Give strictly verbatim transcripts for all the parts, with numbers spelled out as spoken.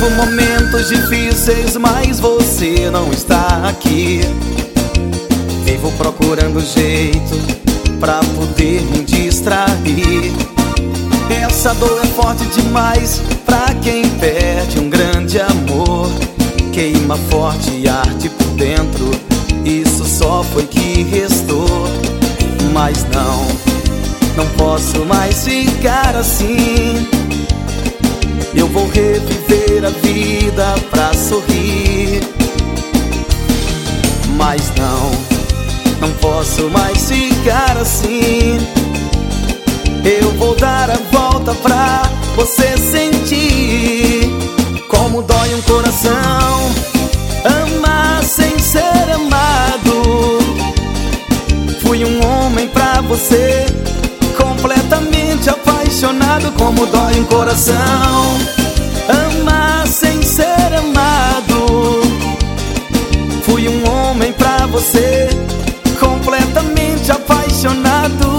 Vivo momentos difíceis, mas você não está aqui. Vivo procurando jeito pra poder me distrair. Essa dor é forte demais pra quem perde um grande amor. Queima forte e arde por dentro, isso só foi que restou. Mas não, não posso mais ficar assim. Eu vou reviver a vida pra sorrir. Mas não, não posso mais ficar assim. Eu vou dar a volta pra você sentir como dói um coração amar sem ser amado. Fui um homem pra você, completamente apaixonado. Como dói um coração amar sem ser amado. Fui um homem pra você, completamente apaixonado.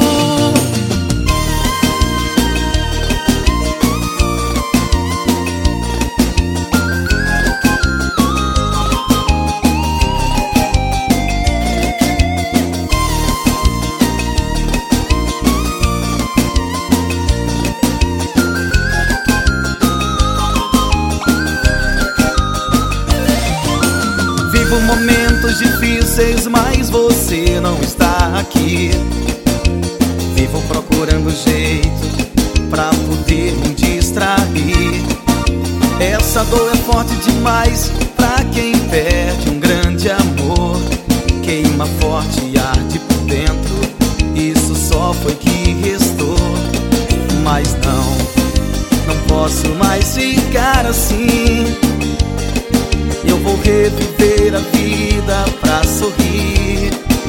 Vivo momentos difíceis, mas você não está aqui. Vivo procurando jeito pra poder me distrair. Essa dor é forte demais pra quem perde um grande amor. Queima forte e arde por dentro, isso só foi que restou. Mas não, não posso mais ficar assim. Eu vou reviver a vida pra sorrir.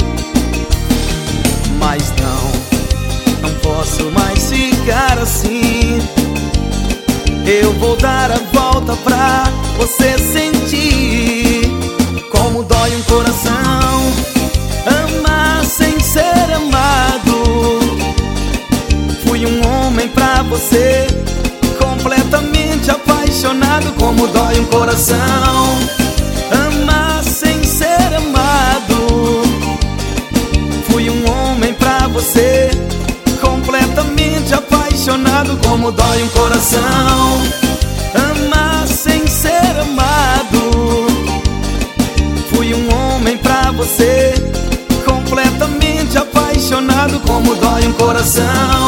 Mas não, não posso mais ficar assim. Eu vou dar a volta pra você sentir como dói um coração amar sem ser amado. Fui um homem pra você, completamente apaixonado. Como dói um coração amar sem ser amado. Fui um homem pra você, completamente apaixonado. Como dói um coração amar sem ser amado. Fui um homem pra você, completamente apaixonado. Como dói um coração